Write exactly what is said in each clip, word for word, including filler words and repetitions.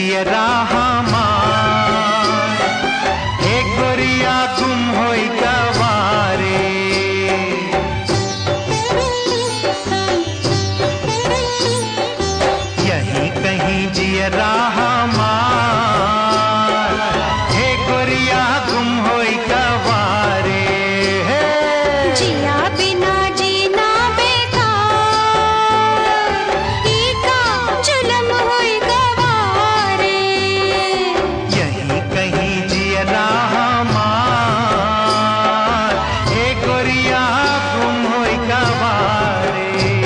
जियरा हमार हे गोरिया गुम होई गवारे। यहीं कहीं जियरा हमार हे गोरिया गुम होई गवारे। जिया बिना जीना बेकार, ई का जुलम होई गवारे। यहीं कहीं जियरा हमार हे गोरिया गुम होई गवारे।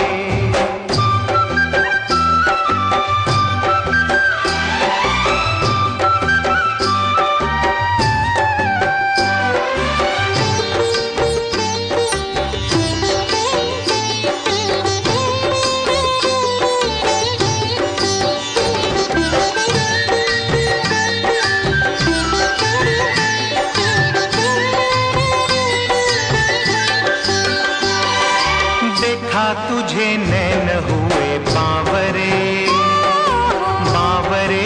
देखा तुझे नैन हुए बावरे बावरे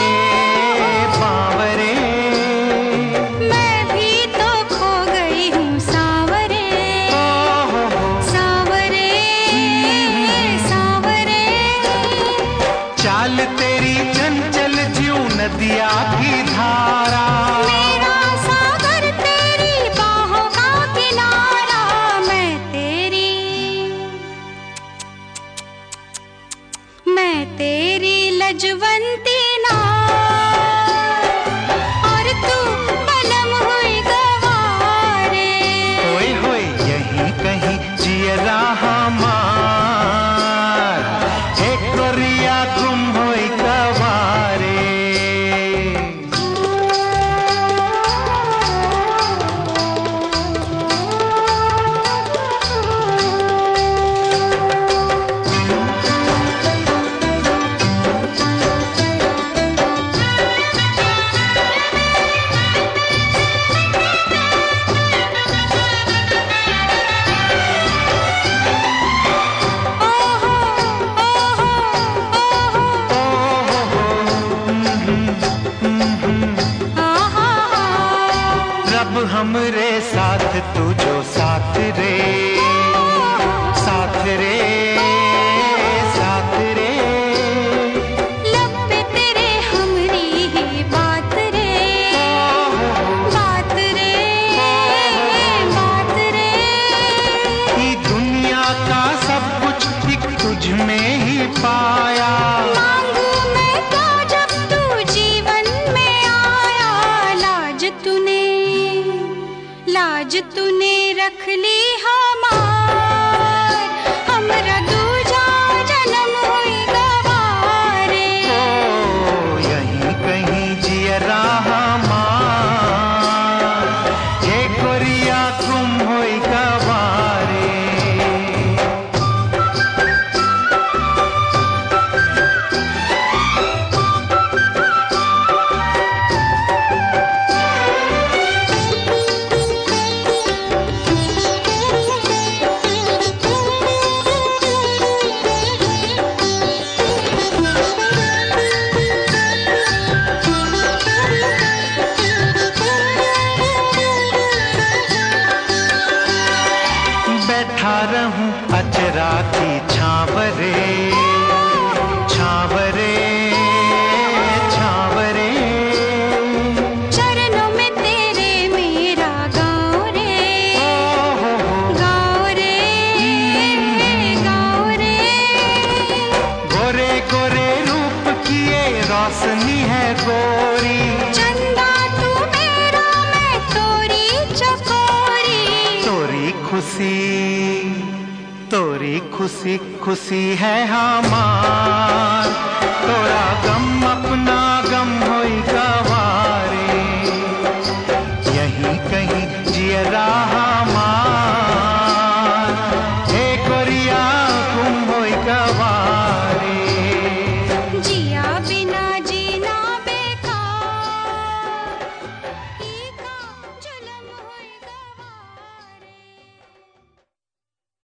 बावरे। मैं भी तो खो गई हूँ सावरे सावरे सावरे। चाल तेरी चंचल ज्यों नदिया की धारा, मेरा सागर तेरी बाहों का किनारा। मैं तेरी मैं तेरी लजवंती नार और तू बलम हुई गवारे। होए होए यहीं कहीं जियरा हमार हे गोरिया गुम होई गवारे। रब हमरे साथ तू जो साथ रे साथ रे साथ रे। लब पे तेरे हमरी ही बात रे बात रे बात रे। ई दुनिया का सब कुछ एक तुझ में ही पाया। मांगू मैं तो जब तू जीवन में आया। लाज तूने लाज तूने रख ली हमार, हमरा दूजा जन्म हुई गवारे। ओ यहीं कहीं जियरा हमार हे गोरिया गुम होई गवारे। बैठा रहूं अचरा की छावरे छावरे छावरे। चरणों में तेरे मेरा गाँव रे गाँव रे गाँव रे। गोरे गोरे रूप की ये रोशनी है गोरी। चंदा तू मेरा मैं तोरी चकोरी। तोरी खुशी तोरी खुशी खुशी है हमार, तोरा गम अपना गम होई गा।